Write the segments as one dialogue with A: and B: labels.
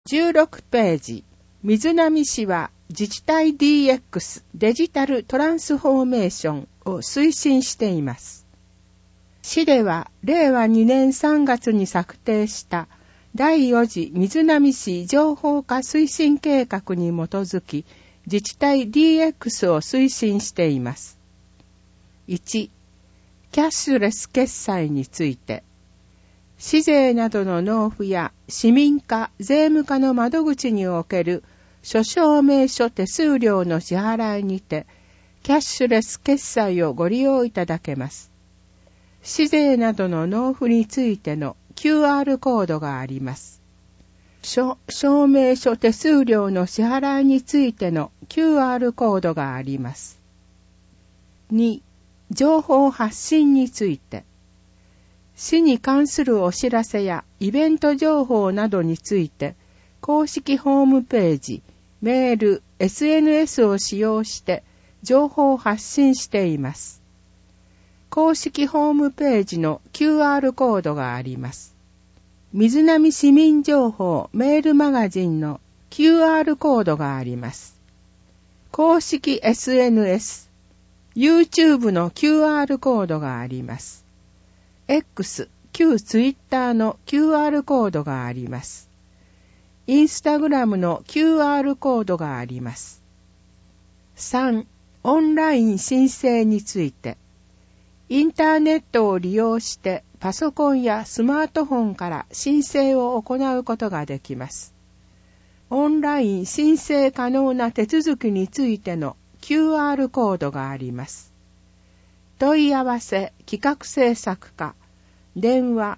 A: 16ページ、水波氏は自治体 DX デジタルトランスフォーメーションを推進しています。市では令和2年3月に策定した第4次水波市情報化推進計画に基づき自治体 DX を推進しています。1、キャッシュレス決済について、市税などの納付や市民課、税務課の窓口における諸証明書手数料の支払いにて、キャッシュレス決済をご利用いただけます。市税などの納付についての QR コードがあります。証明書手数料の支払いについての QR コードがあります。2、情報発信について。市に関するお知らせやイベント情報などについて、公式ホームページ、メール、SNS を使用して情報を発信しています。公式ホームページの QR コードがあります。水波市民情報メールマガジンの QR コードがあります。公式 SNS、YouTube の QR コードがあります。X、旧 Twitter の QR コードがあります。インスタグラムの QR コードがあります。3、オンライン申請について。インターネットを利用してパソコンやスマートフォンから申請を行うことができます。オンライン申請可能な手続きについての QR コードがあります。問い合わせ企画制作課電話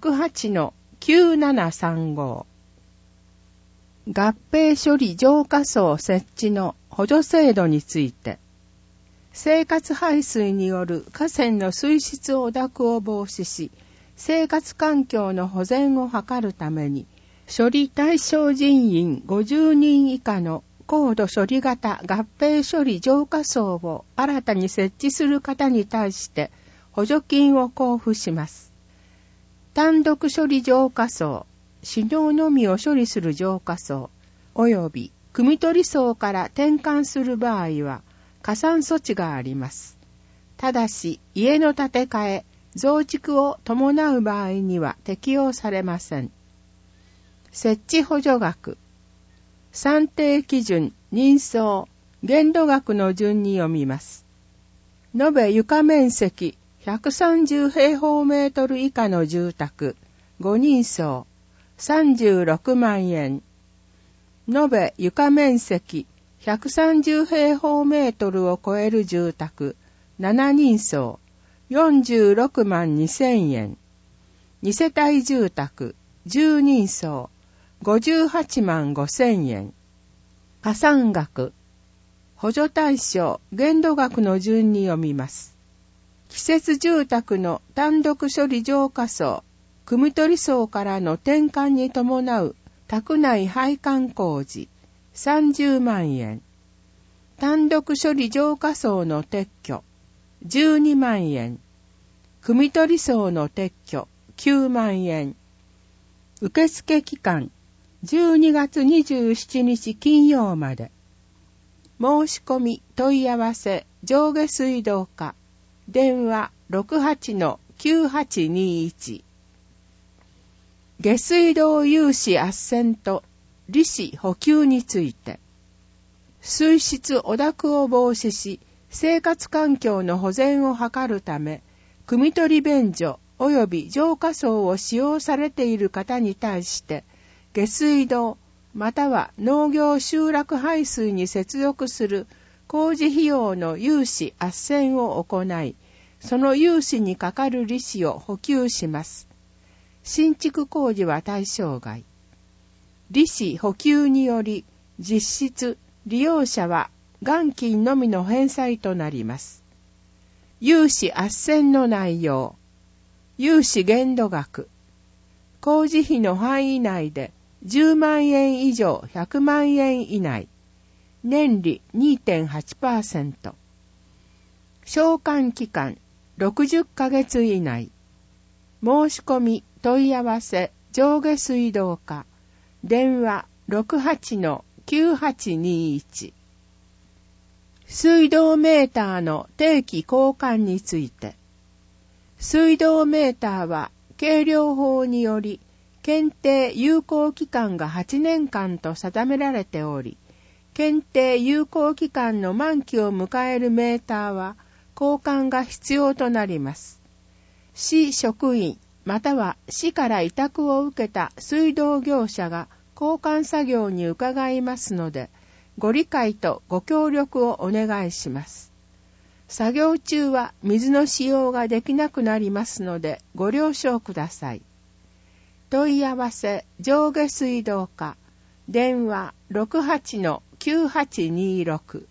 A: 68-9735 合併処理浄化槽設置の補助制度について、生活排水による河川の水質汚濁を防止し、生活環境の保全を図るために、処理対象人員50人以下の高度処理型合併処理浄化槽を新たに設置する方に対して補助金を交付します。単独処理浄化槽、死尿のみを処理する浄化槽、および汲み取り槽から転換する場合は、加算措置があります。ただし、家の建て替え、増築を伴う場合には適用されません。設置補助額、算定基準、人相、限度額の順に読みます。延べ床面積130平方メートル以下の住宅、5人相、36万円。延べ床面積130平方メートルを超える住宅、7人相、46万2000円。2世帯住宅、10人相、58万5000円。加算額、補助対象、限度額の順に読みます。季節住宅の単独処理浄化槽、汲み取り槽からの転換に伴う宅内配管工事、30万円。単独処理浄化槽の撤去、12万円。汲み取り槽の撤去、9万円。受付期間、12月27日金曜まで。申し込み問い合わせ上下水道課電話 68-9821 下水道融資斡旋と利子補給について、水質汚濁を防止し生活環境の保全を図るため、汲み取り便所及び浄化槽を使用されている方に対して下水道または農業集落排水に接続する工事費用の融資斡旋を行い、その融資にかかる利子を補給します。新築工事は対象外。利子補給により実質利用者は元金のみの返済となります。融資斡旋の内容、融資限度額、工事費の範囲内で10万円以上100万円以内、年利 2.8%、償還期間60ヶ月以内、申し込み問い合わせ上下水道課電話 68-9821。水道メーターの定期交換について。水道メーターは計量法により検定有効期間が8年間と定められており、検定有効期間の満期を迎えるメーターは交換が必要となります。市職員または市から委託を受けた水道業者が交換作業に伺いますので、ご理解とご協力をお願いします。作業中は水の使用ができなくなりますのでご了承ください。問い合わせ上下水道課電話 68-9826